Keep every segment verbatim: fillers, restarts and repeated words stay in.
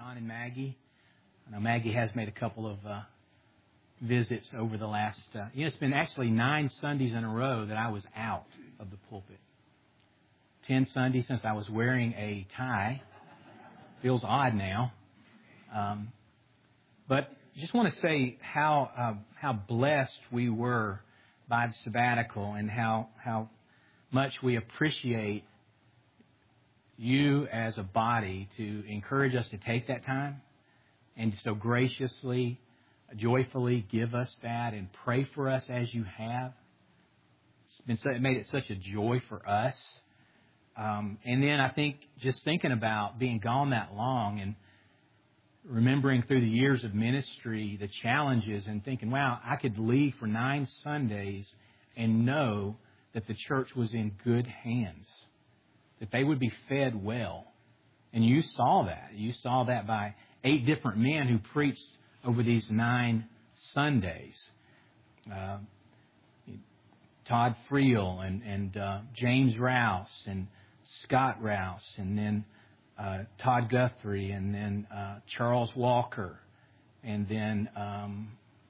John and Maggie. I know Maggie has made a couple of uh, visits over the last, uh, you know, it's been actually nine Sundays in a row that I was out of the pulpit. Ten Sundays since I was wearing a tie. Feels odd now. Um, but just want to say how uh, how blessed we were by the sabbatical and how, how much we appreciate you as a body to encourage us to take that time and so graciously, joyfully give us that and pray for us as you have. It's been so, it made it such a joy for us. Um, and then I think just thinking about being gone that long and remembering through the years of ministry the challenges and thinking, wow, I could leave for nine Sundays and know that the church was in good hands, that they would be fed well. And you saw that. You saw that by eight different men who preached over these nine Sundays. Uh, Todd Friel and, and uh, James Rouse and Scott Rouse and then uh, Todd Guthrie and then uh, Charles Walker and then um,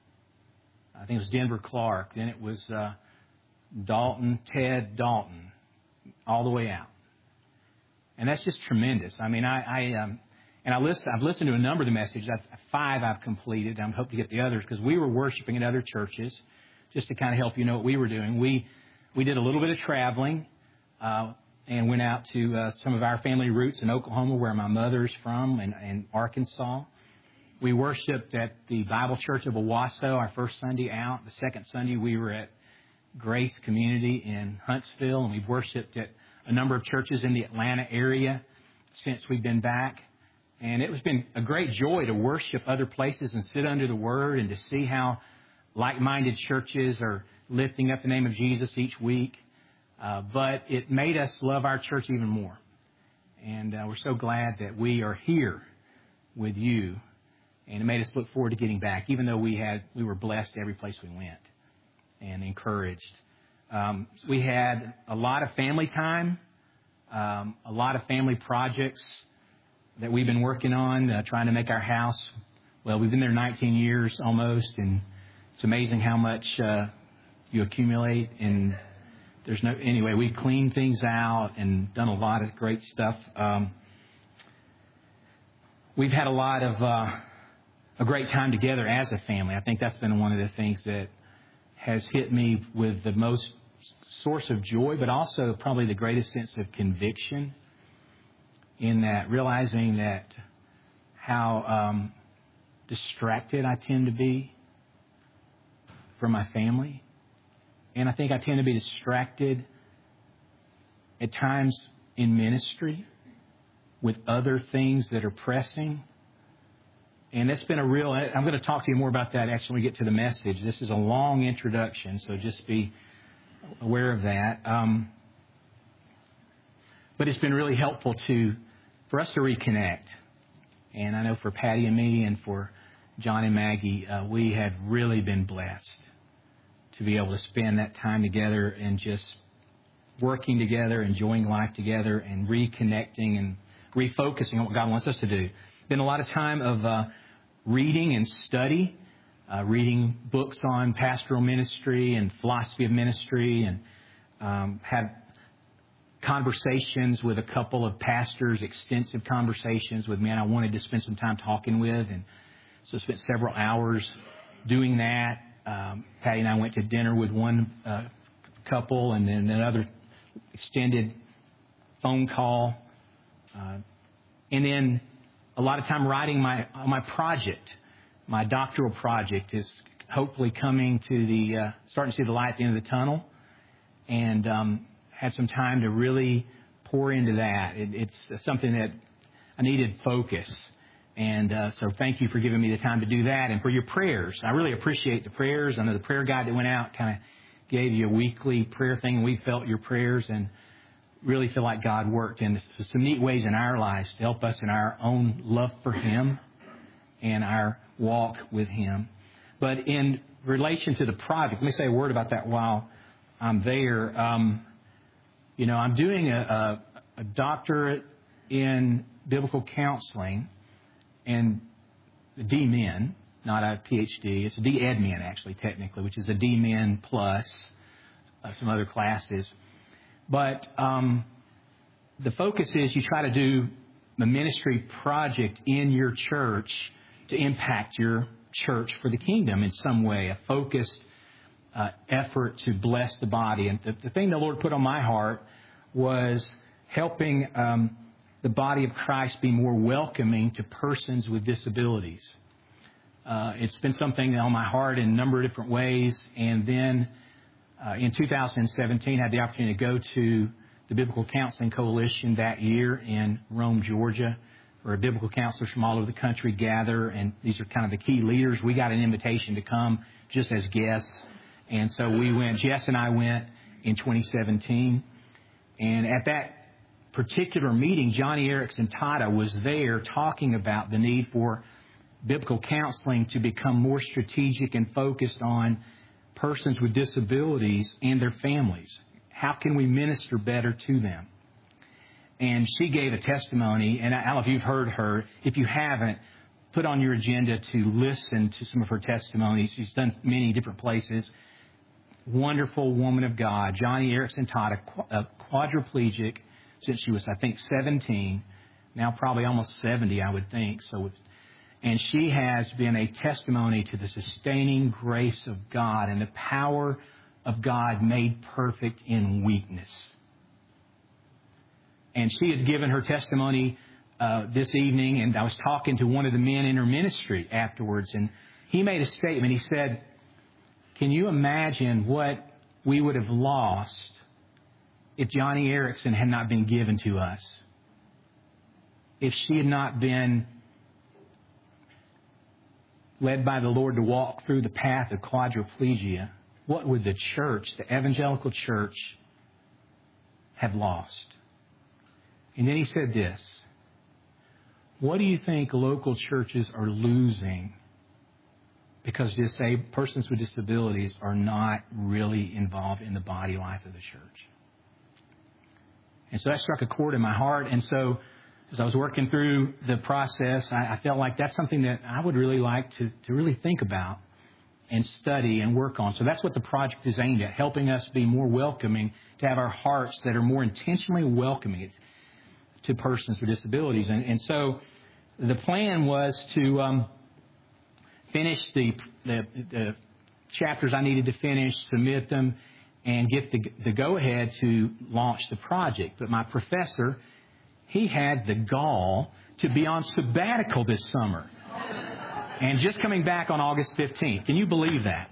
I think it was Denver Clark. Then it was uh, Dalton, Ted Dalton, all the way out. And that's just tremendous. I mean, I, I um, and I listen, I've listened to a number of the messages. I've, five I've completed. I hope to get the others because we were worshiping in other churches. Just to kind of help you know what we were doing, we we did a little bit of traveling uh, and went out to uh, some of our family roots in Oklahoma, where my mother's from, and, and Arkansas. We worshipped at the Bible Church of Owasso our first Sunday out. The second Sunday we were at Grace Community in Huntsville, and we've worshipped at a number of churches in the Atlanta area since we've been back. And it has been a great joy to worship other places and sit under the Word and to see how like-minded churches are lifting up the name of Jesus each week. Uh, but it made us love our church even more. And uh, we're so glad that we are here with you. And it made us look forward to getting back, even though we had we were blessed every place we went and encouraged. Um, we had a lot of family time, um, a lot of family projects that we've been working on, uh, trying to make our house. Well, we've been there nineteen years almost, and it's amazing how much uh, you accumulate. And there's no anyway. We've cleaned things out and done a lot of great stuff. Um, we've had a lot of uh, a great time together as a family. I think that's been one of the things that has hit me with the most source of joy, but also probably the greatest sense of conviction. In that, realizing that how um, distracted I tend to be from my family. And I think I tend to be distracted at times in ministry with other things that are pressing. And that's been a real, I'm going to talk to you more about that actually when we get to the message. This is a long introduction, so just be aware of that. Um, but it's been really helpful to for us to reconnect. And I know for Patty and me and for John and Maggie, uh, we have really been blessed to be able to spend that time together and just working together, enjoying life together, and reconnecting and refocusing on what God wants us to do. Been a lot of time of uh, reading and study, uh, reading books on pastoral ministry and philosophy of ministry, and um, had conversations with a couple of pastors, extensive conversations with men I wanted to spend some time talking with, and so spent several hours doing that. Um, Patty and I went to dinner with one uh, couple, and then another extended phone call, uh, and then a lot of time writing my my project. My doctoral project is hopefully coming to the uh, starting to see the light at the end of the tunnel, and um, had some time to really pour into that. It, it's something that I needed focus. And uh, so thank you for giving me the time to do that and for your prayers. I really appreciate the prayers. I know the prayer guide that went out kind of gave you a weekly prayer thing, and we felt your prayers and really feel like God worked in some neat ways in our lives to help us in our own love for Him and our walk with Him. But in relation to the project, let me say a word about that while I'm there. Um, You know, I'm doing a, a, a doctorate in biblical counseling, and D Min, not a P H D. It's a D Admin, actually, technically, which is a D Min plus uh, some other classes. But um, the focus is you try to do a ministry project in your church to impact your church for the kingdom in some way, a focused uh, effort to bless the body. And the, the thing the Lord put on my heart was helping um, the body of Christ be more welcoming to persons with disabilities. Uh, it's been something on my heart in a number of different ways. And then uh, in two thousand seventeen, I had the opportunity to go to the Biblical Counseling Coalition that year in Rome, Georgia, where biblical counselors from all over the country gather, and these are kind of the key leaders. We got an invitation to come just as guests, and so we went. Jess and I went in twenty seventeen, and at that particular meeting, Johnny Erickson Tata was there talking about the need for biblical counseling to become more strategic and focused on persons with disabilities and their families. How can we minister better to them? And she gave a testimony, and I don't know if you've heard her. If you haven't, put on your agenda to listen to some of her testimonies. She's done many different places. Wonderful woman of God. Johnny Erickson Tata, a quadriplegic since she was, I think, seventeen, now probably almost seventy, I would think. So, and she has been a testimony to the sustaining grace of God and the power of God made perfect in weakness. And she had given her testimony uh, this evening, and I was talking to one of the men in her ministry afterwards, and he made a statement. He said, can you imagine what we would have lost if Johnny Erickson had not been given to us? If she had not been led by the Lord to walk through the path of quadriplegia, what would the church, the evangelical church, have lost? And then he said this, what do you think local churches are losing because disabled persons with disabilities are not really involved in the body life of the church? And so that struck a chord in my heart. And so as I was working through the process, I, I felt like that's something that I would really like to, to really think about and study and work on. So that's what the project is aimed at, helping us be more welcoming, to have our hearts that are more intentionally welcoming to persons with disabilities. And, and so the plan was to um, finish the, the, the chapters I needed to finish, submit them, and get the, the go-ahead to launch the project. But my professor, he had the gall to be on sabbatical this summer. And just coming back on August fifteenth. Can you believe that?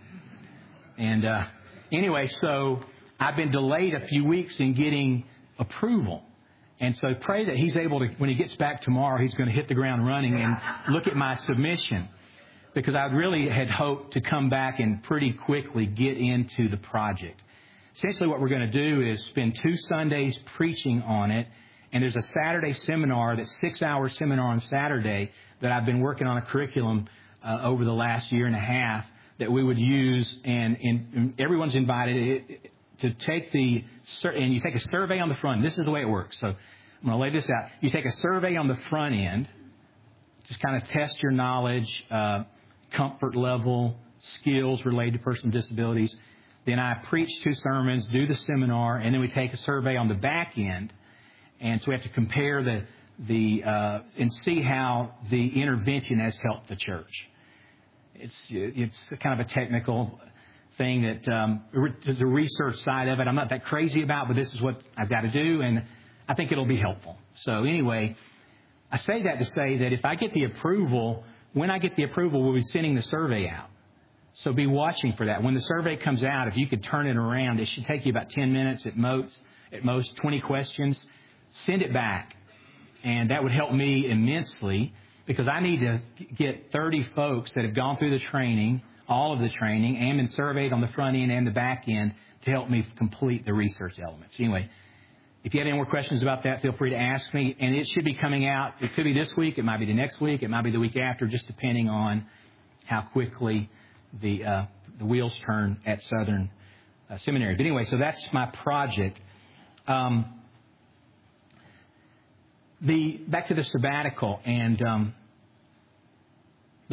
And uh, anyway, so I've been delayed a few weeks in getting approval. And so pray that he's able to, when he gets back tomorrow, he's going to hit the ground running and look at my submission. Because I really had hoped to come back and pretty quickly get into the project. Essentially what we're going to do is spend two Sundays preaching on it. And there's a Saturday seminar, that six-hour seminar on Saturday, that I've been working on a curriculum uh, over the last year and a half that we would use. And, and, and everyone's invited to take the, and you take a survey on the front. This is the way it works. So I'm going to lay this out. You take a survey on the front end, just kind of test your knowledge, uh, comfort level, skills related to persons with disabilities. Then I preach two sermons, do the seminar, and then we take a survey on the back end. And so we have to compare the, the uh, and see how the intervention has helped the church. It's it's kind of a technical thing that um, the research side of it I'm not that crazy about, but this is what I've got to do, and I think it'll be helpful. So anyway, I say that to say that if I get the approval, when I get the approval, we'll be sending the survey out. So be watching for that. When the survey comes out, if you could turn it around, it should take you about ten minutes at most, at most twenty questions. Send it back. And that would help me immensely because I need to get thirty folks that have gone through the training, all of the training, and been surveyed on the front end and the back end to help me complete the research elements. Anyway, if you have any more questions about that, feel free to ask me. And it should be coming out. It could be this week. It might be the next week. It might be the week after, just depending on how quickly the uh, the wheels turn at Southern uh, Seminary. But anyway, so that's my project. Um, the back to the sabbatical, and um,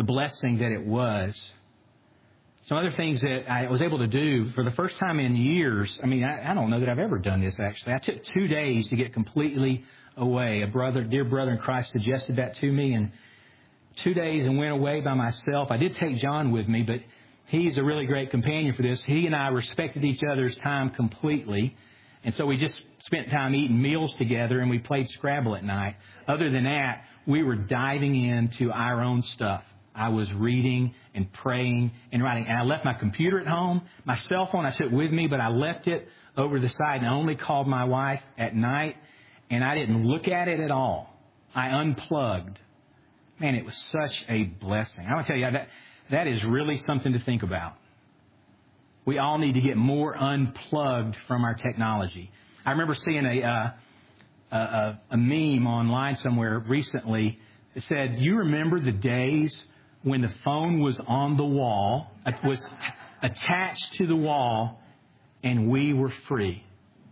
the blessing that it was. Some other things that I was able to do for the first time in years. I mean, I, I don't know that I've ever done this, actually. I took two days to get completely away. A brother, dear brother in Christ suggested that to me, and two days and went away by myself. I did take John with me, but he's a really great companion for this. He and I respected each other's time completely. And so we just spent time eating meals together, and we played Scrabble at night. Other than that, we were diving into our own stuff. I was reading and praying and writing. And I left my computer at home. My cell phone I took with me, but I left it over the side and I only called my wife at night. And I didn't look at it at all. I unplugged. Man, it was such a blessing. I'm going to tell you, that, that is really something to think about. We all need to get more unplugged from our technology. I remember seeing a, uh, a, a meme online somewhere recently that said, "You remember the days when the phone was on the wall, was attached to the wall, and we were free."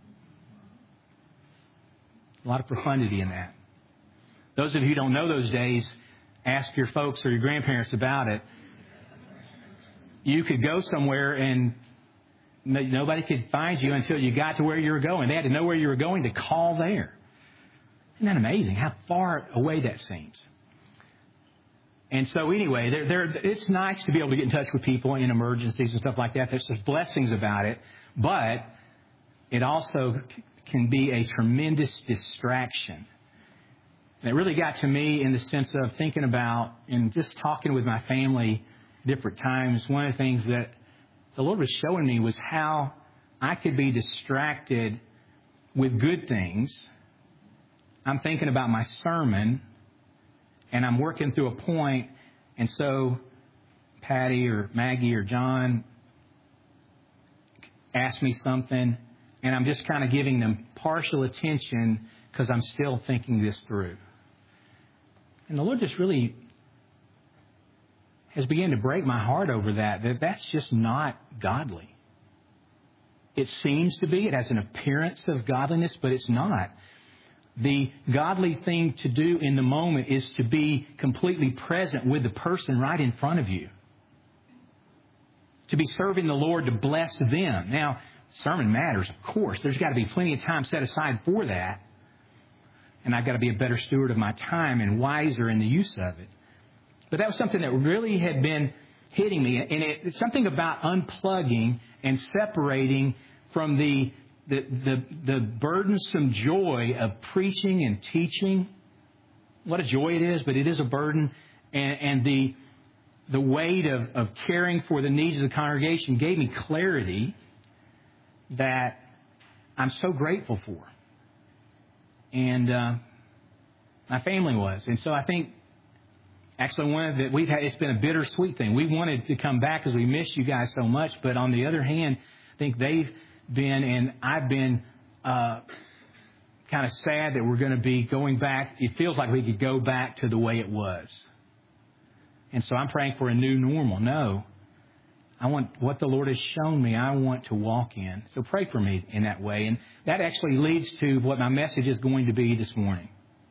A lot of profundity in that. Those of you who don't know those days, ask your folks or your grandparents about it. You could go somewhere and nobody could find you until you got to where you were going. They had to know where you were going to call there. Isn't that amazing how far away that seems? And so anyway, there, there, it's nice to be able to get in touch with people in emergencies and stuff like that. There's some blessings about it, but it also can be a tremendous distraction. And it really got to me in the sense of thinking about and just talking with my family different times. One of the things that the Lord was showing me was how I could be distracted with good things. I'm thinking about my sermon, and I'm working through a point, and so Patty or Maggie or John ask me something, and I'm just kind of giving them partial attention because I'm still thinking this through. And the Lord just really has begun to break my heart over that, that that's just not godly. It seems to be. It has an appearance of godliness, but it's not. The godly thing to do in the moment is to be completely present with the person right in front of you. To be serving the Lord, to bless them. Now, sermon matters, of course. There's got to be plenty of time set aside for that. And I've got to be a better steward of my time and wiser in the use of it. But that was something that really had been hitting me. And it, it's something about unplugging and separating from the The, the the burdensome joy of preaching and teaching. What a joy it is, but it is a burden. And, and the the weight of, of caring for the needs of the congregation gave me clarity that I'm so grateful for. And uh, my family was. And so I think, actually, one of the, we've had, it's been a bittersweet thing. We wanted to come back because we miss you guys so much. But on the other hand, I think they've been, and I've been uh, kind of sad that we're going to be going back. It feels like we could go back to the way it was. And so I'm praying for a new normal. No, I want what the Lord has shown me, I want to walk in. So pray for me in that way. And that actually leads to what my message is going to be this morning.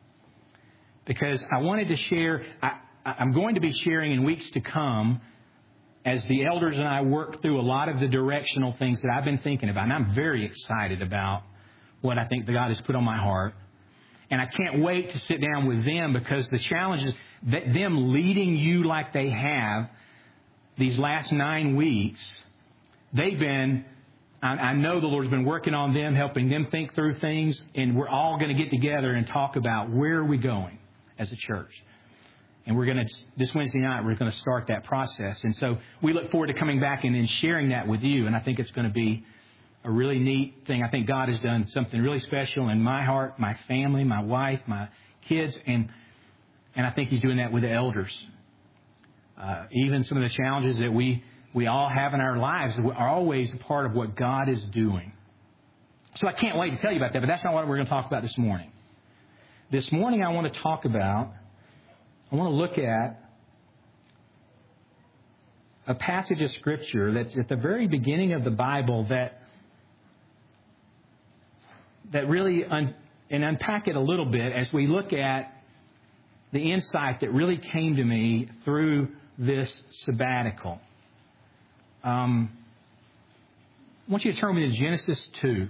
Because I wanted to share, I, I'm going to be sharing in weeks to come as the elders and I work through a lot of the directional things that I've been thinking about. And I'm very excited about what I think that God has put on my heart. And I can't wait to sit down with them, because the challenge is that them leading you like they have these last nine weeks, they've been, I, I know the Lord's been working on them, helping them think through things. And we're all going to get together and talk about where are we going as a church. And we're going to, this Wednesday night, we're going to start that process. And so we look forward to coming back and then sharing that with you. And I think it's going to be a really neat thing. I think God has done something really special in my heart, my family, my wife, my kids. And and I think He's doing that with the elders. Uh, even some of the challenges that we, we all have in our lives are always a part of what God is doing. So I can't wait to tell you about that, but that's not what we're going to talk about this morning. This morning I want to talk about I want to look at a passage of Scripture that's at the very beginning of the Bible that that really, un, and unpack it a little bit as we look at the insight that really came to me through this sabbatical. Um, I want you to turn me to Genesis two.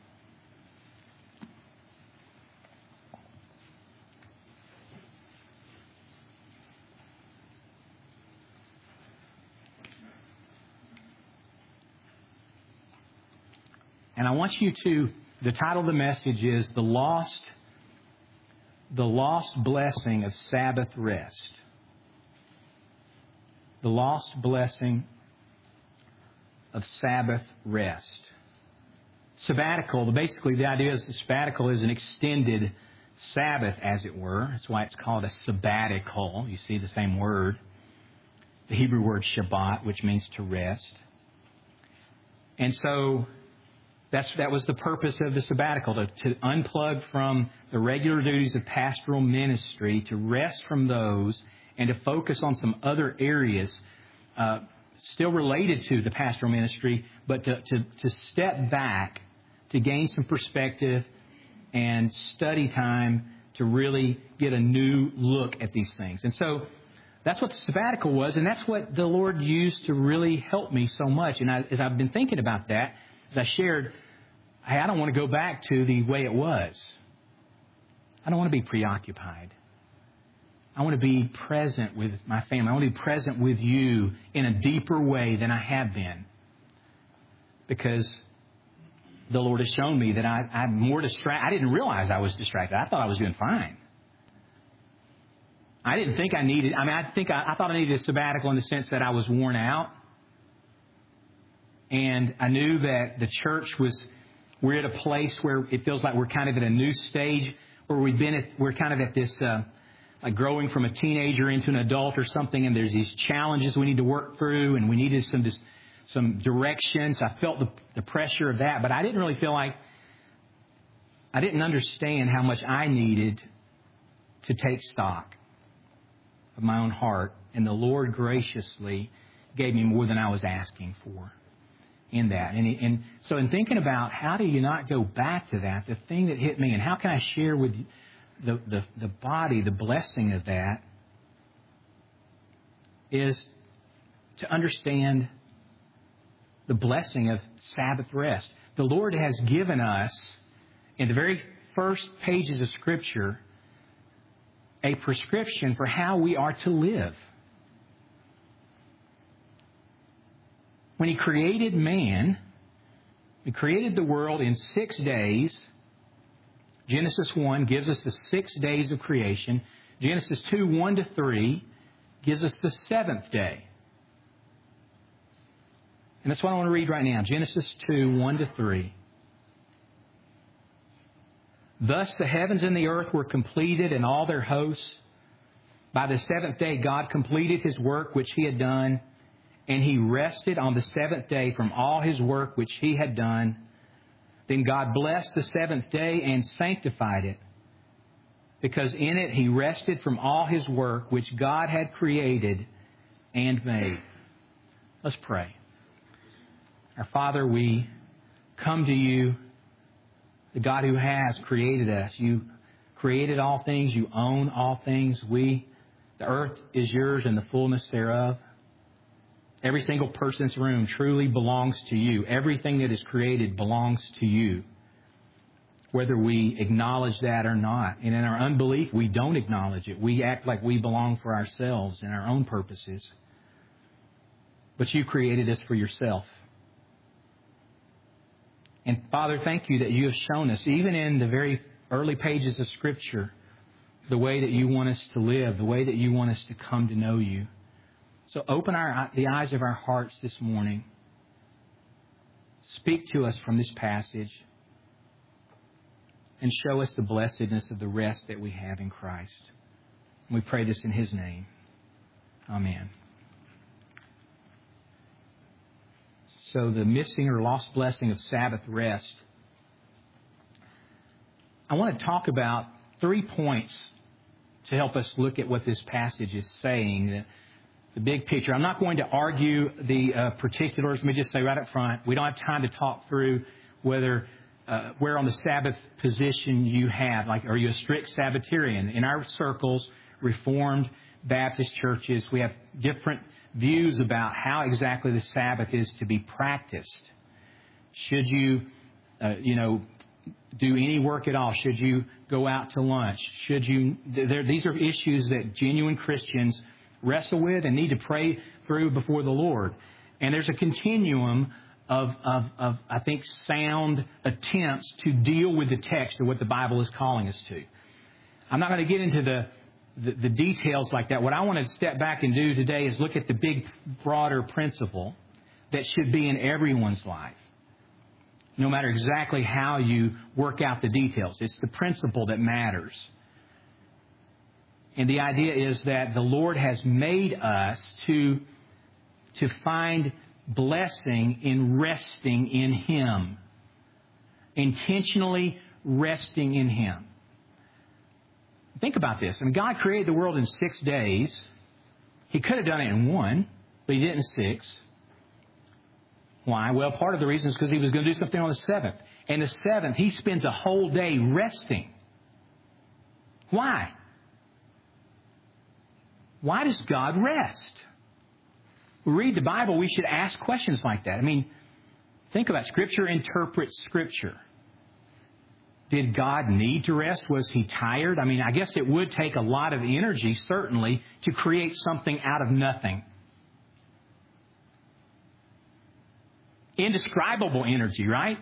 And I want you to, the title of the message is The Lost, the Lost Blessing of Sabbath Rest. The Lost Blessing of Sabbath Rest. Sabbatical, basically the idea is the sabbatical is an extended Sabbath, as it were. That's why it's called a sabbatical. You see the same word. The Hebrew word Shabbat, which means to rest. And so That's, that was the purpose of the sabbatical, to, to unplug from the regular duties of pastoral ministry, to rest from those, and to focus on some other areas uh, still related to the pastoral ministry, but to, to, to step back, to gain some perspective and study time to really get a new look at these things. And so that's what the sabbatical was, and that's what the Lord used to really help me so much. And I, as I've been thinking about that, as I shared, hey, I don't want to go back to the way it was. I don't want to be preoccupied. I want to be present with my family. I want to be present with you in a deeper way than I have been. Because the Lord has shown me that I, I'm more distracted. I didn't realize I was distracted. I thought I was doing fine. I didn't think I needed, I mean, I think I, I thought I needed a sabbatical in the sense that I was worn out. And I knew that the church was, we're at a place where it feels like we're kind of at a new stage, where we've been at, we're kind of at this, uh, like growing from a teenager into an adult or something, and there's these challenges we need to work through, and we needed some just, some direction. So I felt the, the pressure of that, but I didn't really feel like, I didn't understand how much I needed to take stock of my own heart, and the Lord graciously gave me more than I was asking for in that. And, and so in thinking about how do you not go back to that, the thing that hit me, and how can I share with the, the, the body the blessing of that, is to understand the blessing of Sabbath rest. The Lord has given us, in the very first pages of Scripture, a prescription for how we are to live. When He created man, He created the world in six days. Genesis one gives us the six days of creation. Genesis two, one to three gives us the seventh day. And that's what I want to read right now. Genesis two, one to three. Thus the heavens and the earth were completed and all their hosts. By the seventh day God completed His work which He had done, and He rested on the seventh day from all His work which He had done. Then God blessed the seventh day and sanctified it, because in it He rested from all His work which God had created and made. Let's pray. Our Father, we come to You, the God who has created us. You created all things. You own all things. We, the earth is Yours and the fullness thereof. Every single person in this room truly belongs to You. Everything that is created belongs to You, whether we acknowledge that or not. And in our unbelief, we don't acknowledge it. We act like we belong for ourselves and our own purposes. But You created us for Yourself. And Father, thank You that You have shown us, even in the very early pages of Scripture, the way that You want us to live, the way that You want us to come to know You. So open our the eyes of our hearts this morning. Speak to us from this passage and show us the blessedness of the rest that we have in Christ. And we pray this in His name. Amen. So the missing or lost blessing of Sabbath rest. I want to talk about three points to help us look at what this passage is saying. The big picture. I'm not going to argue the uh, particulars. Let me just say right up front, we don't have time to talk through whether uh, where on the Sabbath position you have. Like, are you a strict Sabbatarian? In our circles, Reformed, Baptist churches, we have different views about how exactly the Sabbath is to be practiced. Should you, uh, you know, do any work at all? Should you go out to lunch? Should you? There, these are issues that genuine Christians wrestle with and need to pray through before the Lord. And there's a continuum of, of, of, I think, sound attempts to deal with the text of what the Bible is calling us to. I'm not going to get into the, the, the details like that. What I want to step back and do today is look at the big, broader principle that should be in everyone's life, no matter exactly how you work out the details. It's the principle that matters. And the idea is that the Lord has made us to, to find blessing in resting in Him. Intentionally resting in Him. Think about this. I mean, God created the world in six days. He could have done it in one, but He did it in six. Why? Well, part of the reason is because He was going to do something on the seventh. And the seventh, He spends a whole day resting. Why? Why does God rest? We read the Bible, we should ask questions like that. I mean, think about it. Scripture interprets Scripture. Did God need to rest? Was He tired? I mean, I guess it would take a lot of energy, certainly, to create something out of nothing. Indescribable energy, right?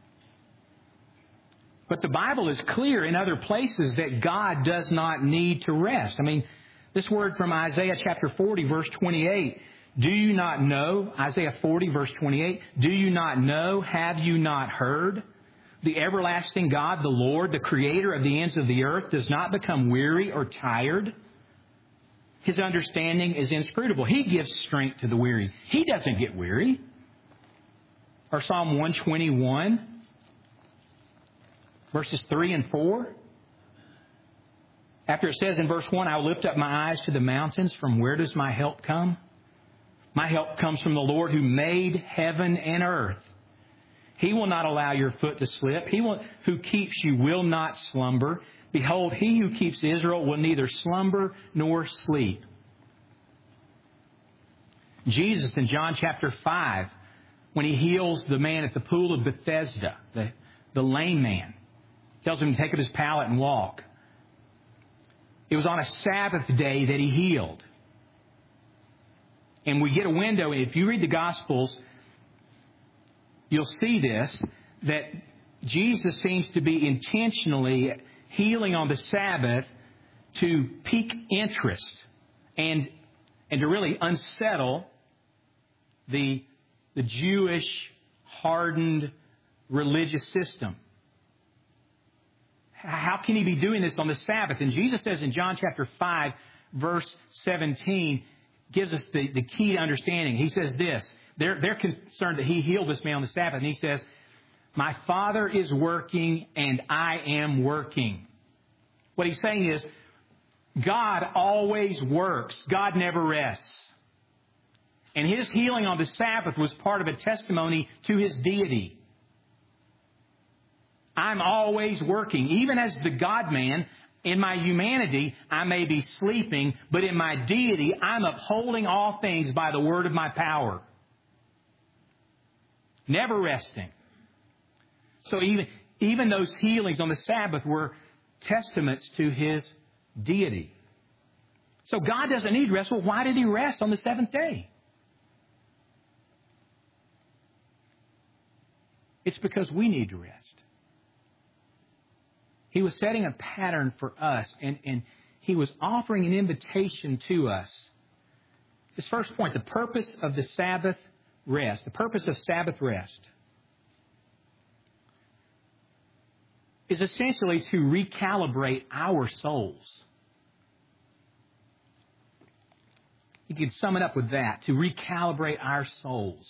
But the Bible is clear in other places that God does not need to rest. I mean, this word from Isaiah chapter forty, verse twenty-eight, do you not know, Isaiah forty, verse twenty-eight, do you not know, have you not heard? The everlasting God, the Lord, the Creator of the ends of the earth, does not become weary or tired. His understanding is inscrutable. He gives strength to the weary. He doesn't get weary. Or Psalm one twenty-one, verses three and four. After it says in verse one, I will lift up my eyes to the mountains. From where does my help come? My help comes from the Lord who made heaven and earth. He will not allow your foot to slip. He will, who keeps you will not slumber. Behold, He who keeps Israel will neither slumber nor sleep. Jesus in John chapter five, when He heals the man at the pool of Bethesda, the, the lame man, tells him to take up his pallet and walk. It was on a Sabbath day that He healed. And we get a window. If you read the Gospels, you'll see this, that Jesus seems to be intentionally healing on the Sabbath to pique interest and, and to really unsettle the, the Jewish hardened religious system. How can He be doing this on the Sabbath? And Jesus says in John chapter five, verse seventeen, gives us the, the key to understanding. He says this. They're, they're concerned that He healed this man on the Sabbath. And He says, my Father is working and I am working. What He's saying is, God always works. God never rests. And His healing on the Sabbath was part of a testimony to His deity. I'm always working. Even as the God-man, in my humanity, I may be sleeping, but in my deity, I'm upholding all things by the word of my power. Never resting. So even, even those healings on the Sabbath were testaments to His deity. So God doesn't need rest. Well, why did He rest on the seventh day? It's because we need to rest. He was setting a pattern for us, and, and He was offering an invitation to us. This first point, the purpose of the Sabbath rest, the purpose of Sabbath rest is essentially to recalibrate our souls. You can sum it up with that, to recalibrate our souls.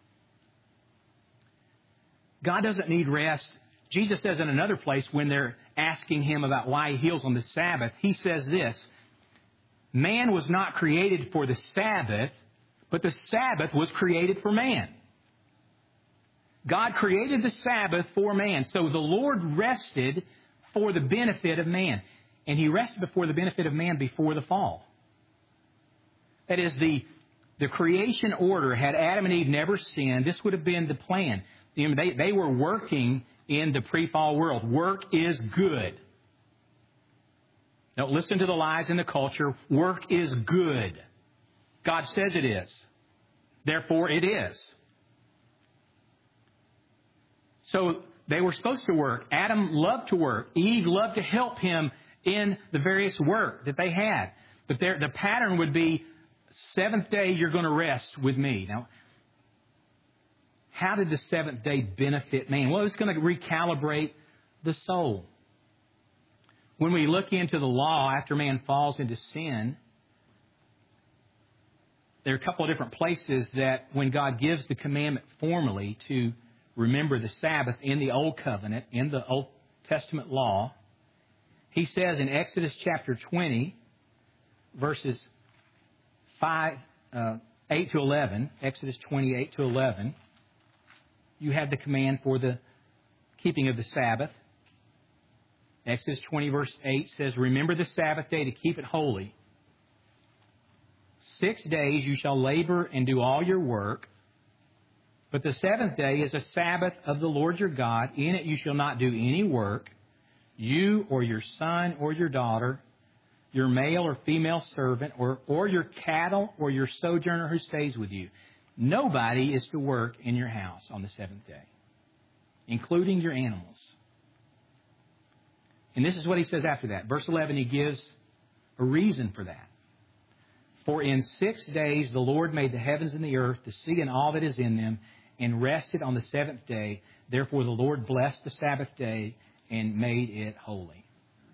God doesn't need rest. Jesus says in another place when they're asking Him about why He heals on the Sabbath, He says this, man was not created for the Sabbath, but the Sabbath was created for man. God created the Sabbath for man. So the Lord rested for the benefit of man. And He rested before the benefit of man before the fall. That is, the, the creation order, had Adam and Eve never sinned, this would have been the plan. You know, they, they were working in the pre-fall world. Work is good. Don't listen to the lies in the culture. Work is good. God says it is. Therefore, it is. So they were supposed to work. Adam loved to work. Eve loved to help him in the various work that they had. But there, the pattern would be, seventh day you're going to rest with me. Now, how did the seventh day benefit man? Well, it's going to recalibrate the soul. When we look into the law after man falls into sin, there are a couple of different places that when God gives the commandment formally to remember the Sabbath in the Old Covenant, in the Old Testament law, He says in Exodus chapter twenty, verses five, uh, eight to eleven, Exodus twenty, eight to eleven, you have the command for the keeping of the Sabbath. Exodus twenty, verse eight says, "Remember the Sabbath day to keep it holy. Six days you shall labor and do all your work. But the seventh day is a Sabbath of the Lord your God. In it you shall not do any work, you or your son or your daughter, your male or female servant, or, or your cattle or your sojourner who stays with you. Nobody is to work in your house on the seventh day, including your animals." And this is what he says after that. Verse eleven, he gives a reason for that. "For in six days the Lord made the heavens and the earth, the sea and all that is in them, and rested on the seventh day. Therefore the Lord blessed the Sabbath day and made it holy."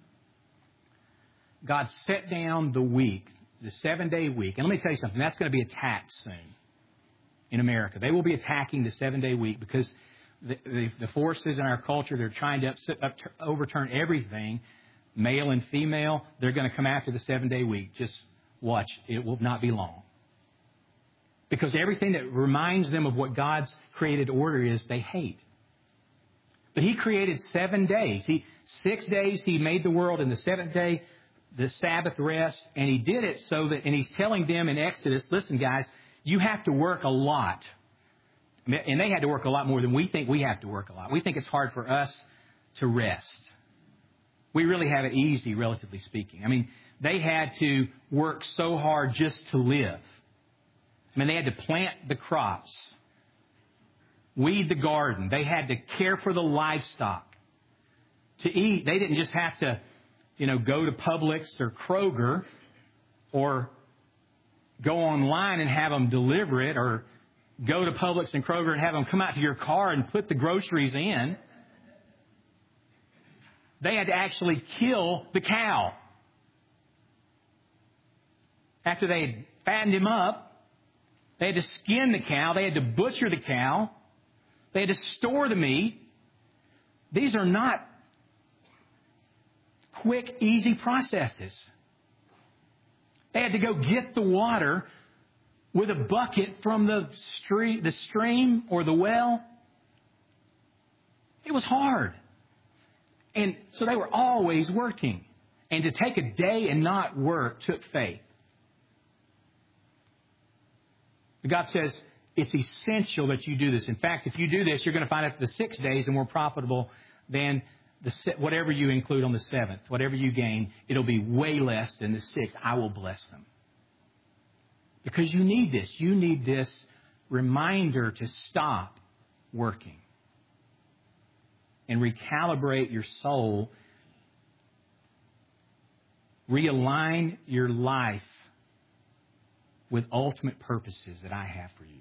God set down the week, the seven-day week. And let me tell you something, that's going to be attacked soon in America. They will be attacking the seven-day week because the, the, the forces in our culture, they're trying to upset, up, overturn everything, male and female. They're going to come after the seven-day week. Just watch. It will not be long. Because everything that reminds them of what God's created order is, they hate. But He created seven days. He Six days He made the world, and the seventh day, the Sabbath rest. And He did it so that, and He's telling them in Exodus, listen guys, you have to work a lot. And they had to work a lot more than we think we have to work a lot. We think it's hard for us to rest. We really have it easy, relatively speaking. I mean, they had to work so hard just to live. I mean, they had to plant the crops, weed the garden. They had to care for the livestock. To eat, they didn't just have to, you know, go to Publix or Kroger or go online and have them deliver it, or go to Publix and Kroger and have them come out to your car and put the groceries in. They had to actually kill the cow. After they had fattened him up, they had to skin the cow. They had to butcher the cow. They had to store the meat. These are not quick, easy processes. They had to go get the water with a bucket from the stream, the stream or the well. It was hard. And so they were always working. And to take a day and not work took faith. But God says it's essential that you do this. In fact, if you do this, you're going to find out that the six days are more profitable than the whatever you include on the seventh. Whatever you gain, it'll be way less than the sixth. I will bless them. Because you need this. You need this reminder to stop working and recalibrate your soul. Realign your life with ultimate purposes that I have for you.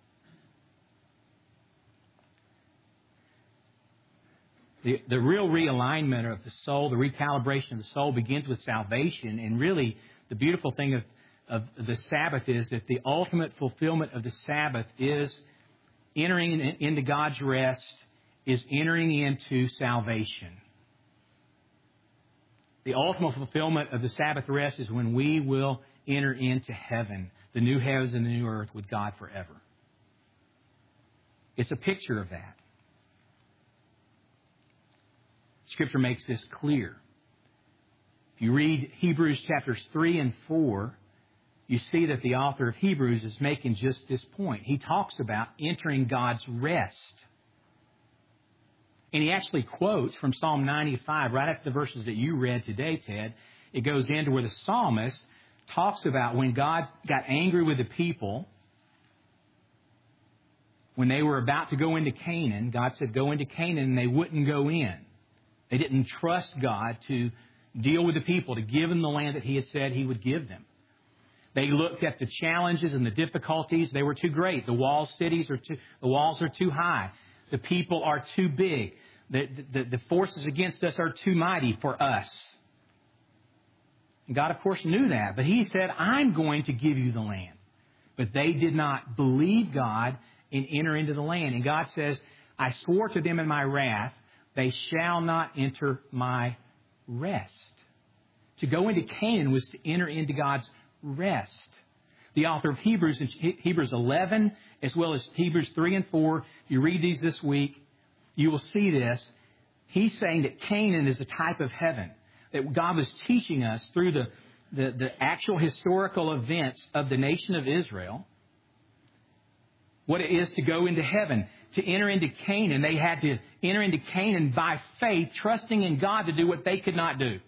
The, the real realignment of the soul, the recalibration of the soul begins with salvation. And really, the beautiful thing of, of the Sabbath is that the ultimate fulfillment of the Sabbath is entering in, into God's rest, is entering into salvation. The ultimate fulfillment of the Sabbath rest is when we will enter into heaven, the new heavens and the new earth with God forever. It's a picture of that. Scripture makes this clear. If you read Hebrews chapters three and four, you see that the author of Hebrews is making just this point. He talks about entering God's rest. And he actually quotes from Psalm ninety-five, right after the verses that you read today, Ted. It goes into where the psalmist talks about when God got angry with the people, when they were about to go into Canaan. God said, go into Canaan, and they wouldn't go in. They didn't trust God to deal with the people, to give them the land that He had said He would give them. They looked at the challenges and the difficulties. They were too great. The walled cities are too, the walls are too high. The people are too big. The, the, the forces against us are too mighty for us. And God, of course, knew that. But He said, I'm going to give you the land. But they did not believe God and enter into the land. And God says, I swore to them in my wrath, they shall not enter my rest. To go into Canaan was to enter into God's rest. The author of Hebrews, in Hebrews eleven, as well as Hebrews three and four, you read these this week, you will see this. He's saying that Canaan is a type of heaven, that God was teaching us through the, the, the actual historical events of the nation of Israel, what it is to go into heaven. To enter into Canaan, they had to enter into Canaan by faith, trusting in God to do what they could not do.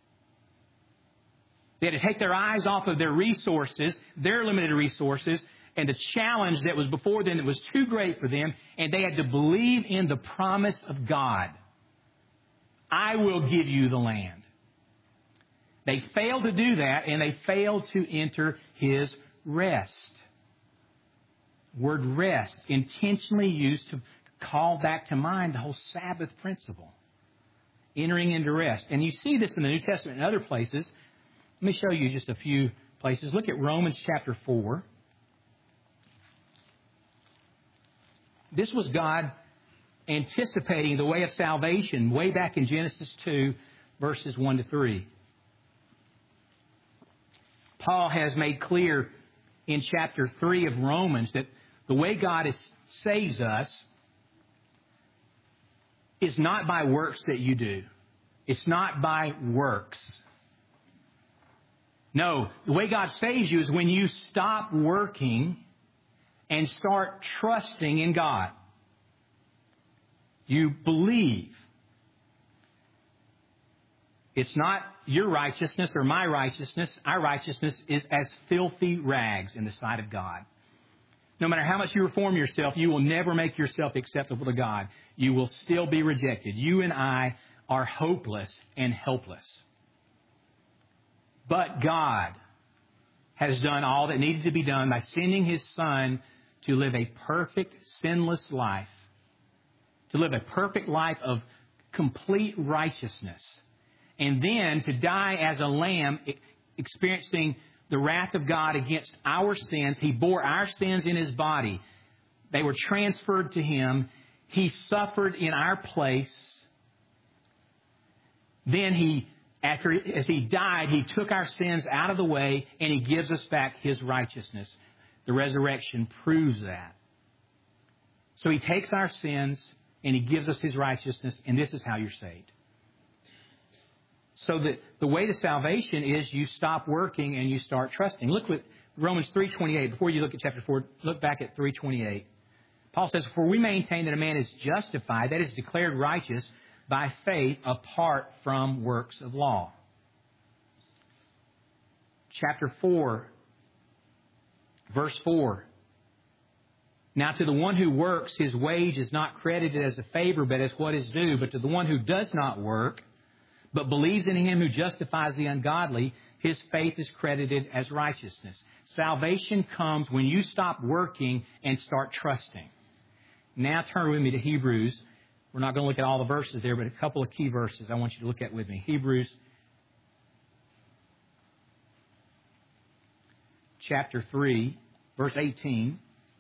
They had to take their eyes off of their resources, their limited resources, and the challenge that was before them that was too great for them, and they had to believe in the promise of God. I will give you the land. They failed to do that, and they failed to enter His rest. Word rest, intentionally used to call back to mind the whole Sabbath principle. Entering into rest. And you see this in the New Testament and other places. Let me show you just a few places. Look at Romans chapter four. This was God anticipating the way of salvation way back in Genesis two, verses one to three. Paul has made clear in chapter three of Romans that the way God is, saves us is not by works that you do. It's not by works. No, the way God saves you is when you stop working and start trusting in God. You believe. It's not your righteousness or my righteousness. Our righteousness is as filthy rags in the sight of God. No matter how much you reform yourself, you will never make yourself acceptable to God. You will still be rejected. You and I are hopeless and helpless. But God has done all that needed to be done by sending His Son to live a perfect, sinless life, to live a perfect life of complete righteousness, and then to die as a lamb, experiencing the wrath of God against our sins. He bore our sins in His body. They were transferred to Him. He suffered in our place. Then He After, as He died, He took our sins out of the way, and He gives us back His righteousness. The resurrection proves that. So He takes our sins, and He gives us His righteousness, and this is how you're saved. So the, the way to salvation is you stop working and you start trusting. Look at Romans three twenty-eight. Before you look at chapter four, look back at three twenty-eight. Paul says, for we maintain that a man is justified, that is declared righteous, by faith apart from works of law. Chapter four, verse four. Now to the one who works, his wage is not credited as a favor, but as what is due. But to the one who does not work, but believes in Him who justifies the ungodly, his faith is credited as righteousness. Salvation comes when you stop working and start trusting. Now turn with me to Hebrews. We're not going to look at all the verses there, but a couple of key verses I want you to look at with me. Hebrews chapter three, verse eighteen.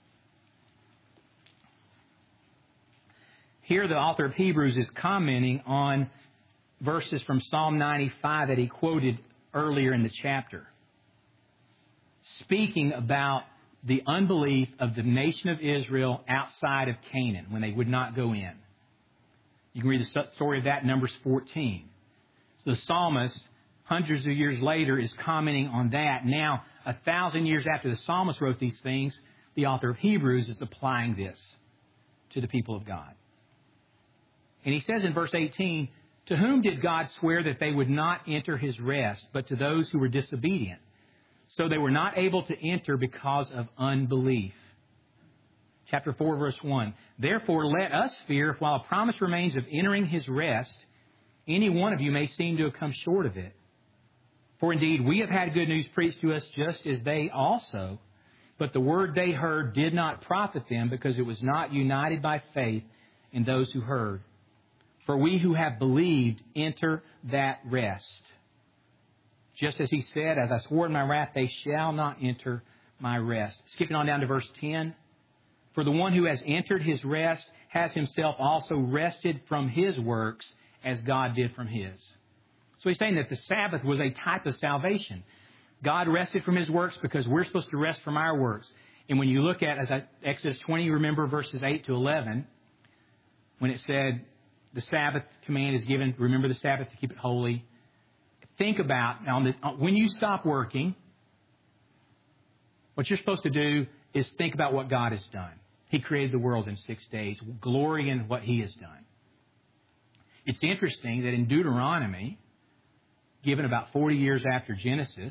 Here the author of Hebrews is commenting on verses from Psalm ninety-five that he quoted earlier in the chapter, speaking about the unbelief of the nation of Israel outside of Canaan when they would not go in. You can read the story of that in Numbers fourteen. So the psalmist, hundreds of years later, is commenting on that. Now, a thousand years after the psalmist wrote these things, the author of Hebrews is applying this to the people of God. And he says in verse eighteen, to whom did God swear that they would not enter his rest, but to those who were disobedient? So they were not able to enter because of unbelief. Chapter four, verse one. Therefore, let us fear if while a promise remains of entering his rest, any one of you may seem to have come short of it. For indeed, we have had good news preached to us just as they also. But the word they heard did not profit them because it was not united by faith in those who heard. For we who have believed enter that rest. Just as he said, as I swore in my wrath, they shall not enter my rest. Skipping on down to verse ten. For the one who has entered his rest has himself also rested from his works as God did from his. So he's saying that the Sabbath was a type of salvation. God rested from his works because we're supposed to rest from our works. And when you look at as I, Exodus twenty, remember verses eight to eleven, when it said the Sabbath command is given, remember the Sabbath to keep it holy. Think about, on the, when you stop working, what you're supposed to do is think about what God has done. He created the world in six days. Glory in what he has done. It's interesting that in Deuteronomy, given about forty years after Genesis,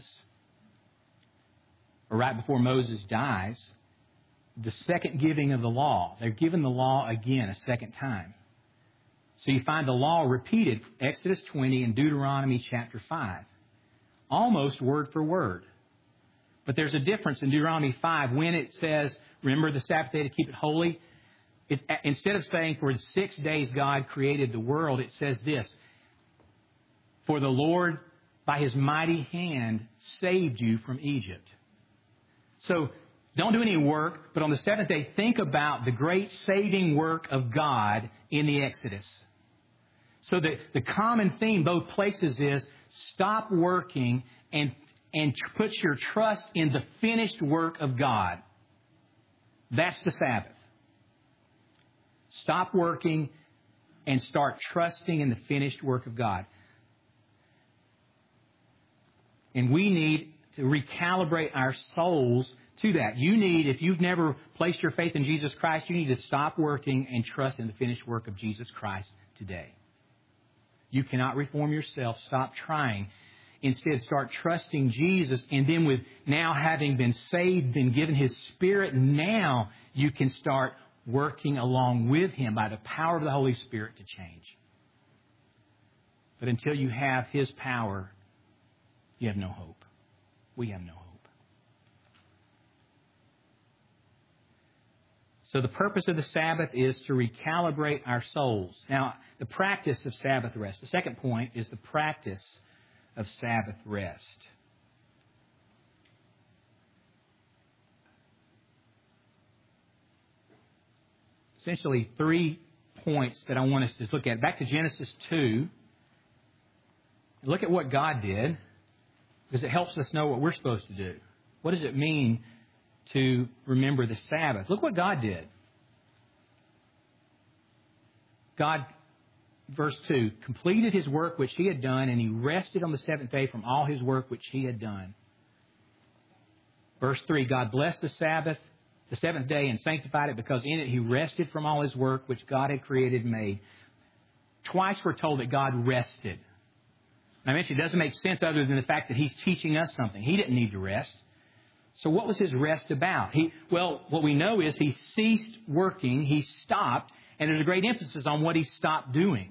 or right before Moses dies, the second giving of the law, they're given the law again a second time. So you find the law repeated, Exodus twenty and Deuteronomy chapter five, almost word for word. But there's a difference in Deuteronomy five when it says, remember the Sabbath day to keep it holy. It, instead of saying, for six days God created the world, it says this, for the Lord, by his mighty hand, saved you from Egypt. So don't do any work, but on the seventh day, think about the great saving work of God in the Exodus. So the, the common theme both places is stop working and, and put your trust in the finished work of God. That's the Sabbath. Stop working and start trusting in the finished work of God. And we need to recalibrate our souls to that. You need, if you've never placed your faith in Jesus Christ, you need to stop working and trust in the finished work of Jesus Christ today. You cannot reform yourself. Stop trying. Instead, start trusting Jesus. And then with now having been saved, been given his Spirit, now you can start working along with him by the power of the Holy Spirit to change. But until you have his power, you have no hope. We have no hope. So the purpose of the Sabbath is to recalibrate our souls. Now, the practice of Sabbath rest. The second point is the practice of Sabbath rest. Essentially, three points that I want us to look at. Back to Genesis two. Look at what God did, because it helps us know what we're supposed to do. What does it mean to remember the Sabbath? Look what God did. God, verse two, completed his work which he had done, and he rested on the seventh day from all his work which he had done. Verse three, God blessed the Sabbath, the seventh day, and sanctified it, because in it he rested from all his work which God had created and made. Twice we're told that God rested. I mentioned it doesn't make sense other than the fact that he's teaching us something. He didn't need to rest. So what was his rest about? He, well, what we know is he ceased working, he stopped, and there's a great emphasis on what he stopped doing.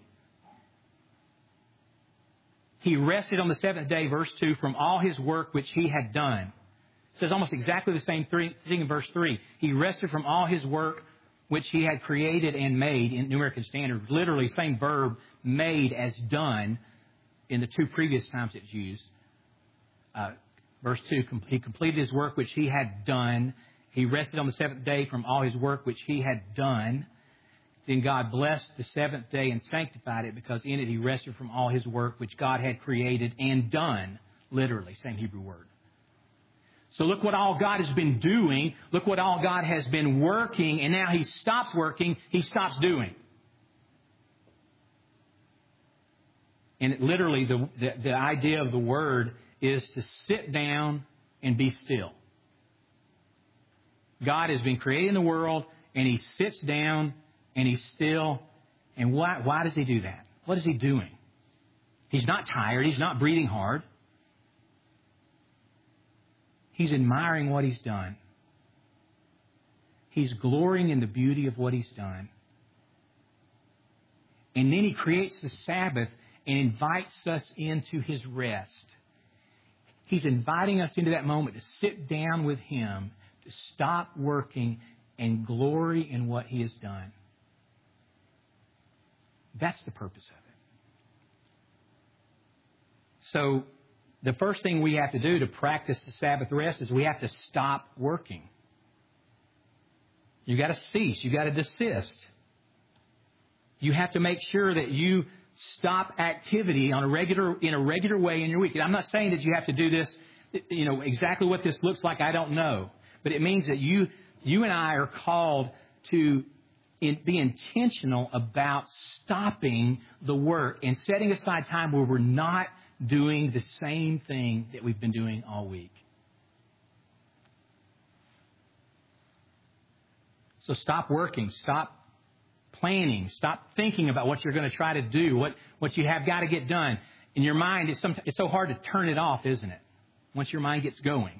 He rested on the seventh day, verse two, from all his work which he had done. It says almost exactly the same thing in verse three. He rested from all his work which he had created and made in New American Standard. Literally, same verb, made as done, in the two previous times it's used. Uh, verse two, he completed his work which he had done. He rested on the seventh day from all his work which he had done. Then God blessed the seventh day and sanctified it, because in it he rested from all his work which God had created and done. Literally, same Hebrew word. So look what all God has been doing. Look what all God has been working. And now he stops working. He stops doing. And it literally, the, the, the idea of the word is to sit down and be still. God has been creating the world, and He sits down, and He's still. And why, why does He do that? What is He doing? He's not tired. He's not breathing hard. He's admiring what He's done. He's glorying in the beauty of what He's done. And then He creates the Sabbath and invites us into His rest. He's inviting us into that moment to sit down with Him, to stop working and glory in what He has done. That's the purpose of it. So, the first thing we have to do to practice the Sabbath rest is we have to stop working. You've got to cease. You've got to desist. You have to make sure that you stop activity on a regular, in a regular way in your week. And I'm not saying that you have to do this, you know, exactly what this looks like, I don't know. But it means that you, you and I are called to in, be intentional about stopping the work and setting aside time where we're not doing the same thing that we've been doing all week. So stop working, stop planning, stop thinking about what you're going to try to do, what, what you have got to get done. In your mind, it's, some, it's so hard to turn it off, isn't it? Once your mind gets going.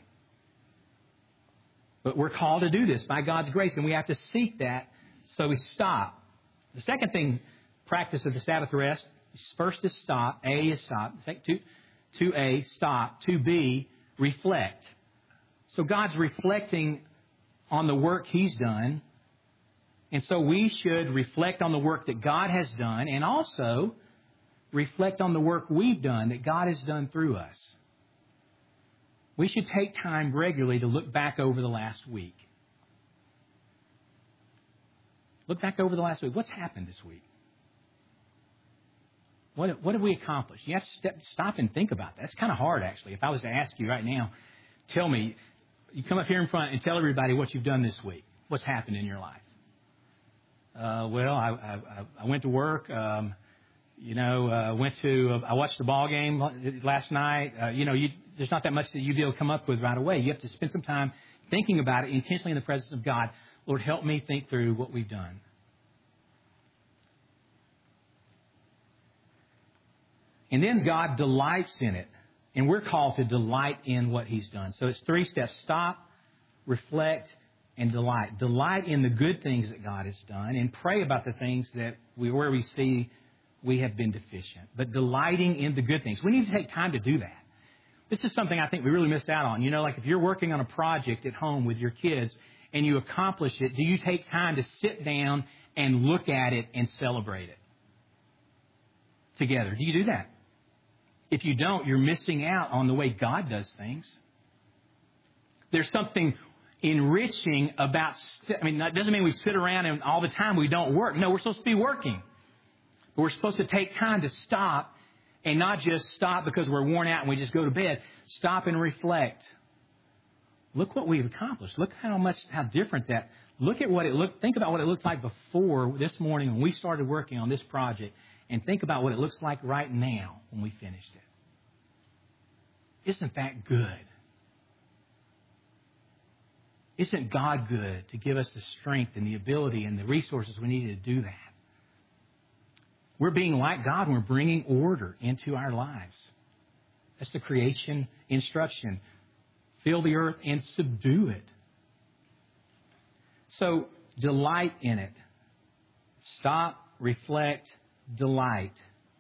But we're called to do this by God's grace, and we have to seek that, so we stop. The second thing, practice of the Sabbath rest, first is stop. A is stop. Two, two A, stop. Two B, reflect. So God's reflecting on the work He's done. And so we should reflect on the work that God has done and also reflect on the work we've done that God has done through us. We should take time regularly to look back over the last week. Look back over the last week. What's happened this week? What, what have we accomplished? You have to step, stop and think about that. That's kind of hard, actually. If I was to ask you right now, tell me, you come up here in front and tell everybody what you've done this week. What's happened in your life? Uh, well, I, I, I went to work. Um, you know, uh, went to. Uh, I watched the ball game last night. Uh, you know, you, there's not that much that you'd be able to come up with right away. You have to spend some time thinking about it intentionally in the presence of God. Lord, help me think through what we've done. And then God delights in it, and we're called to delight in what He's done. So it's three steps: stop, reflect, and delight. Delight in the good things that God has done, and pray about the things that we, where we see we have been deficient. But delighting in the good things. We need to take time to do that. This is something I think we really miss out on. You know, like if you're working on a project at home with your kids and you accomplish it, do you take time to sit down and look at it and celebrate it together? Do you do that? If you don't, you're missing out on the way God does things. There's something enriching about, I mean, that doesn't mean we sit around and all the time we don't work. No, we're supposed to be working. But we're supposed to take time to stop, and not just stop because we're worn out and we just go to bed. Stop and reflect. Look what we've accomplished. Look how much, how different that, look at what it looked, think about what it looked like before this morning when we started working on this project, and think about what it looks like right now when we finished it. Isn't that good? Isn't God good to give us the strength and the ability and the resources we need to do that? We're being like God when we're bringing order into our lives. That's the creation instruction. Fill the earth and subdue it. So, delight in it. Stop, reflect, delight.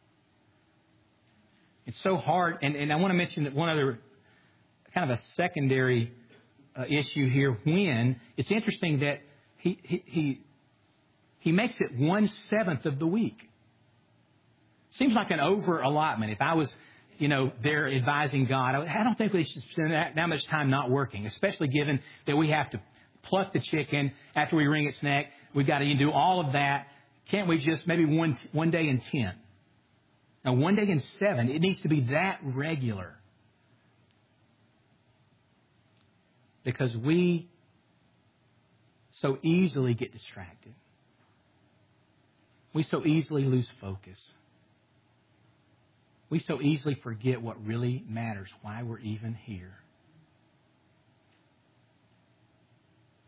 It's so hard, and, and I want to mention that one other kind of a secondary Uh, issue here. When it's interesting that he he he, he makes it one seventh of the week. Seems like an over allotment. If I was, you know, there advising God, I don't think we should spend that, that much time not working, especially given that we have to pluck the chicken after we wring its neck. We've got to do all of that. Can't we just maybe one one day in ten? Now, one day in seven. It needs to be that regular. Because we so easily get distracted. We so easily lose focus. We so easily forget what really matters, why we're even here.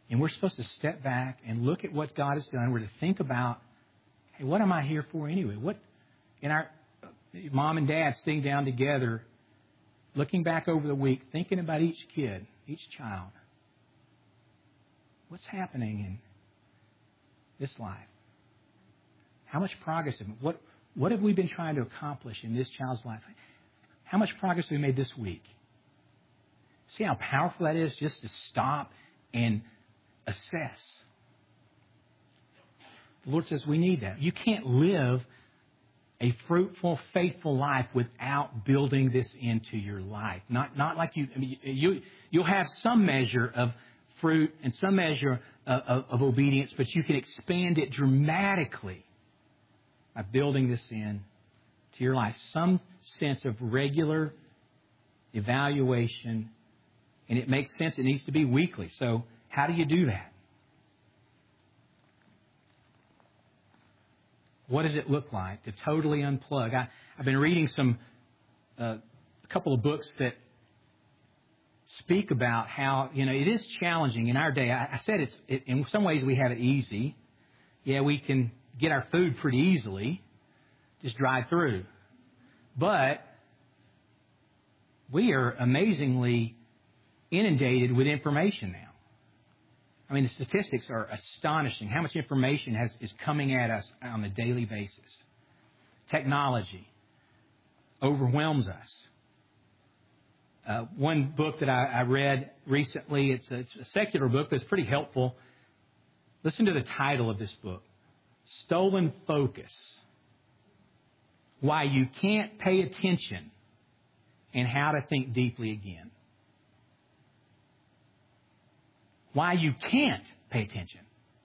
And we're supposed to step back and look at what God has done. We're to think about, hey, what am I here for anyway? What, in our mom and dad sitting down together, looking back over the week, thinking about each kid, each child. What's happening in this life? How much progress have what what have we been trying to accomplish in this child's life? How much progress have we made this week? See how powerful that is just to stop and assess. The Lord says we need that. You can't live a fruitful, faithful life without building this into your life. Not not like you. I mean, you you'll have some measure of fruit and some measure of, of, of obedience, but you can expand it dramatically by building this in to your life. Some sense of regular evaluation, and it makes sense. It needs to be weekly. So how do you do that? What does it look like to totally unplug? I, I've been reading some, uh, a couple of books that speak about how, you know, it is challenging in our day. I, I said it's, it, in some ways we have it easy. Yeah, we can get our food pretty easily, just drive through. But we are amazingly inundated with information now. I mean, the statistics are astonishing. How much information has, is coming at us on a daily basis. Technology overwhelms us. Uh, one book that I, I read recently, it's a, it's a secular book, but it's pretty helpful. Listen to the title of this book. Stolen Focus. Why you can't pay attention and how to think deeply again. Why you can't pay attention.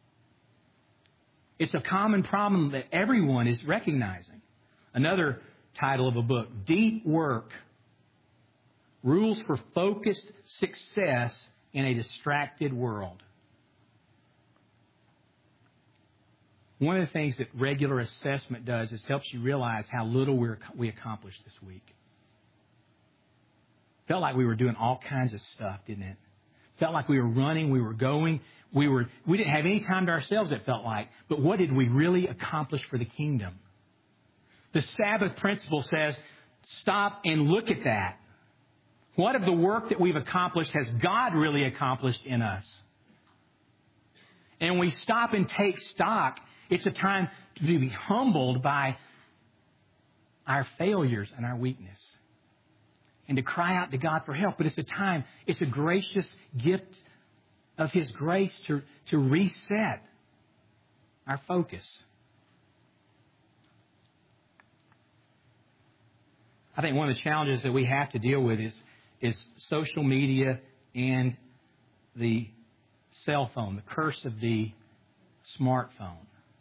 It's a common problem that everyone is recognizing. Another title of a book, Deep Work. Rules for Focused Success in a Distracted World. One of the things that regular assessment does is helps you realize how little we're, we accomplished this week. Felt like we were doing all kinds of stuff, didn't it? Felt like we were running, we were going, we were we didn't have any time to ourselves, it felt like. But what did we really accomplish for the kingdom? The Sabbath principle says, stop and look at that. What of the work that we've accomplished has God really accomplished in us? And when we stop and take stock, it's a time to be humbled by our failures and our weakness. And to cry out to God for help. But it's a time, it's a gracious gift of His grace to, to reset our focus. I think one of the challenges that we have to deal with is, is social media and the cell phone, the curse of the smartphone.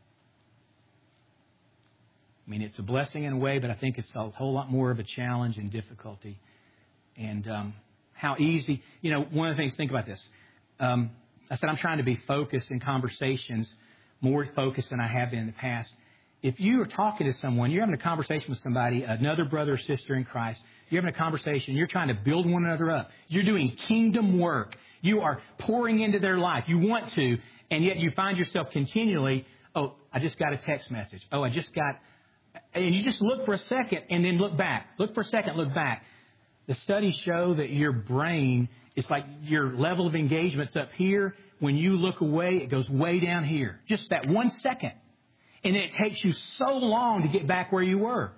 I mean, it's a blessing in a way, but I think it's a whole lot more of a challenge and difficulty. And um, how easy, you know, one of the things, think about this. Um, I said I'm trying to be focused in conversations, more focused than I have been in the past. If you are talking to someone, you're having a conversation with somebody, another brother or sister in Christ, you're having a conversation, you're trying to build one another up. You're doing kingdom work. You are pouring into their life. You want to, and yet you find yourself continually, oh, I just got a text message. Oh, I just got, and you just look for a second and then look back. Look for a second, look back. The studies show that your brain, it's like your level of engagement's up here. When you look away, it goes way down here. Just that one second. And it takes you so long to get back where you were.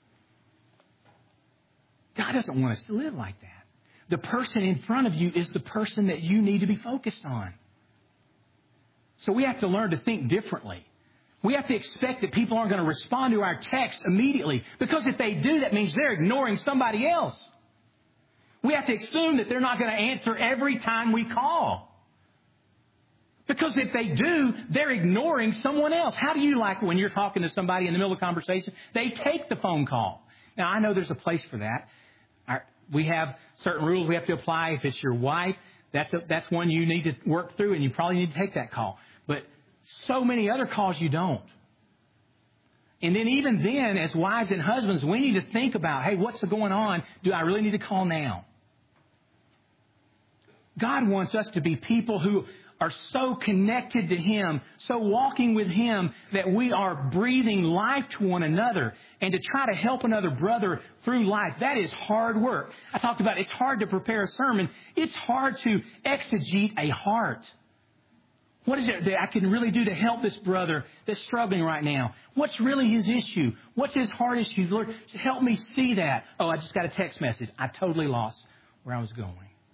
God doesn't want us to live like that. The person in front of you is the person that you need to be focused on. So we have to learn to think differently. We have to expect that people aren't going to respond to our text immediately. Because if they do, that means they're ignoring somebody else. We have to assume that they're not going to answer every time we call. Because if they do, they're ignoring someone else. How do you like when you're talking to somebody in the middle of a conversation? They take the phone call. Now, I know there's a place for that. Our, we have certain rules we have to apply. If it's your wife, that's a, that's one you need to work through, and you probably need to take that call. But so many other calls you don't. And then even then, as wives and husbands, we need to think about, hey, what's going on? Do I really need to call now? God wants us to be people who are so connected to Him, so walking with Him that we are breathing life to one another and to try to help another brother through life. That is hard work. I talked about it's hard to prepare a sermon. It's hard to exegete a heart. What is it that I can really do to help this brother that's struggling right now? What's really his issue? What's his heart issue? Lord, help me see that. Oh, I just got a text message. I totally lost where I was going.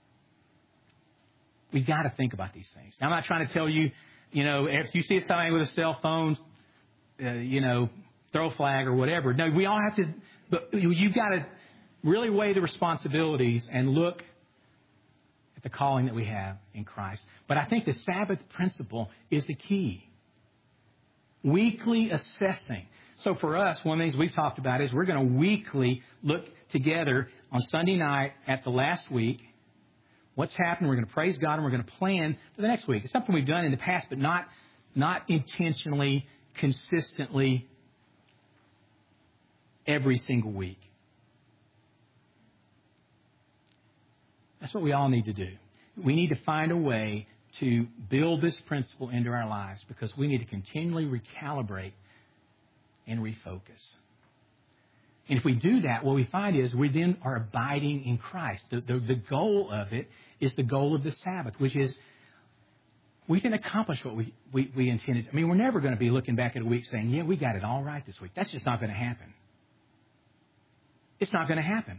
We've got to think about these things. Now, I'm not trying to tell you, you know, if you see somebody with a cell phone, uh, you know, throw a flag or whatever. No, we all have to, but you've got to really weigh the responsibilities and look at the calling that we have in Christ. But I think the Sabbath principle is the key. Weekly assessing. So for us, one of the things we've talked about is we're going to weekly look together on Sunday night at the last week. What's happened? We're going to praise God and we're going to plan for the next week. It's something we've done in the past, but not, not intentionally, consistently, every single week. That's what we all need to do. We need to find a way to build this principle into our lives because we need to continually recalibrate and refocus. And if we do that, what we find is we then are abiding in Christ. The, the, the goal of it is the goal of the Sabbath, which is we can accomplish what we, we, we intended. I mean, we're never going to be looking back at a week saying, yeah, we got it all right this week. That's just not going to happen. It's not going to happen.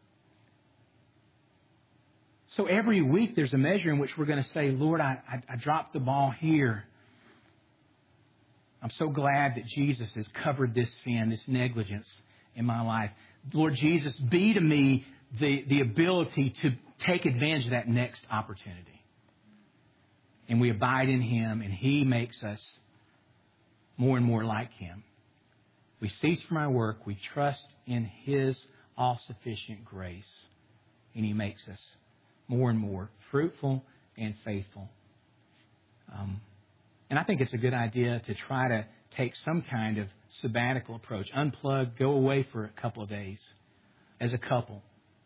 So every week there's a measure in which we're going to say, Lord, I, I, I dropped the ball here. I'm so glad that Jesus has covered this sin, this negligence in my life. Lord Jesus, be to me the, the ability to take advantage of that next opportunity. And we abide in Him, and He makes us more and more like Him. We cease from our work. We trust in His all-sufficient grace. And He makes us more and more fruitful and faithful. Um, and I think it's a good idea to try to take some kind of sabbatical approach. Unplug, go away for a couple of days as a couple.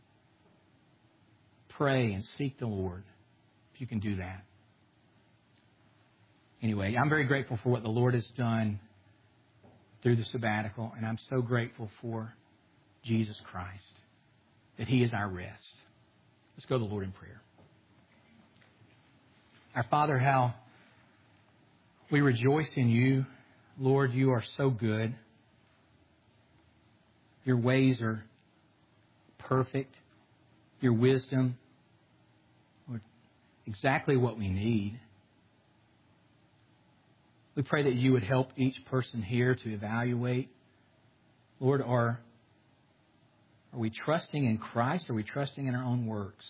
Pray and seek the Lord if you can do that. Anyway, I'm very grateful for what the Lord has done through the sabbatical, and I'm so grateful for Jesus Christ, that He is our rest. Let's go to the Lord in prayer. Our Father, how we rejoice in You. Lord, You are so good. Your ways are perfect. Your wisdom, Lord, exactly what we need. We pray that You would help each person here to evaluate, Lord, are, are we trusting in Christ or are we trusting in our own works?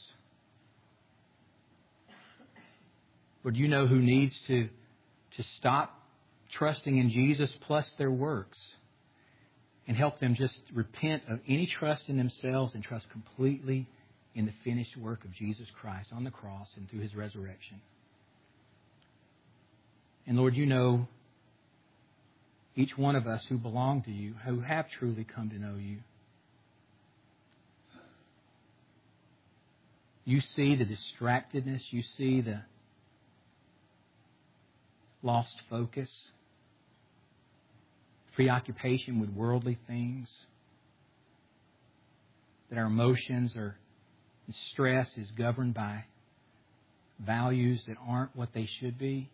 Lord, You know who needs to, to stop trusting in Jesus plus their works, and help them just repent of any trust in themselves and trust completely in the finished work of Jesus Christ on the cross and through His resurrection. And Lord, You know each one of us who belong to You, who have truly come to know You. You see the distractedness. You see the lost focus, preoccupation with worldly things, that our emotions are, and stress is governed by values that aren't what they should be.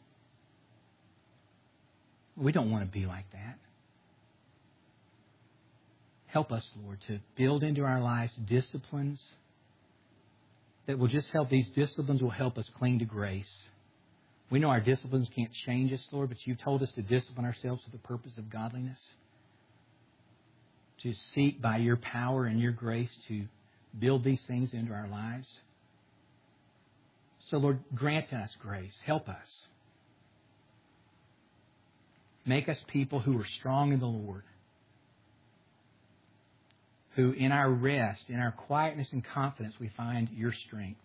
We don't want to be like that. Help us, Lord, to build into our lives disciplines that will just help. These disciplines will help us cling to grace. We know our disciplines can't change us, Lord, but You've told us to discipline ourselves for the purpose of godliness. To seek by Your power and Your grace to build these things into our lives. So, Lord, grant us grace. Help us. Make us people who are strong in the Lord. Who in our rest, in our quietness and confidence, we find Your strength.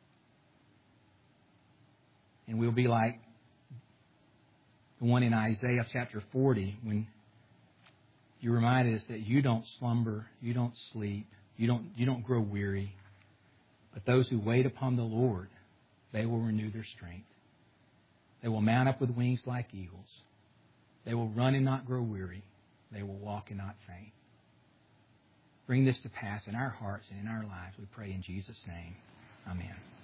And we'll be like the one in Isaiah chapter forty when You reminded us that You don't slumber, You don't sleep, You don't, you don't grow weary. But those who wait upon the Lord, they will renew their strength. They will mount up with wings like eagles. They will run and not grow weary. They will walk and not faint. Bring this to pass in our hearts and in our lives, we pray in Jesus' name. Amen.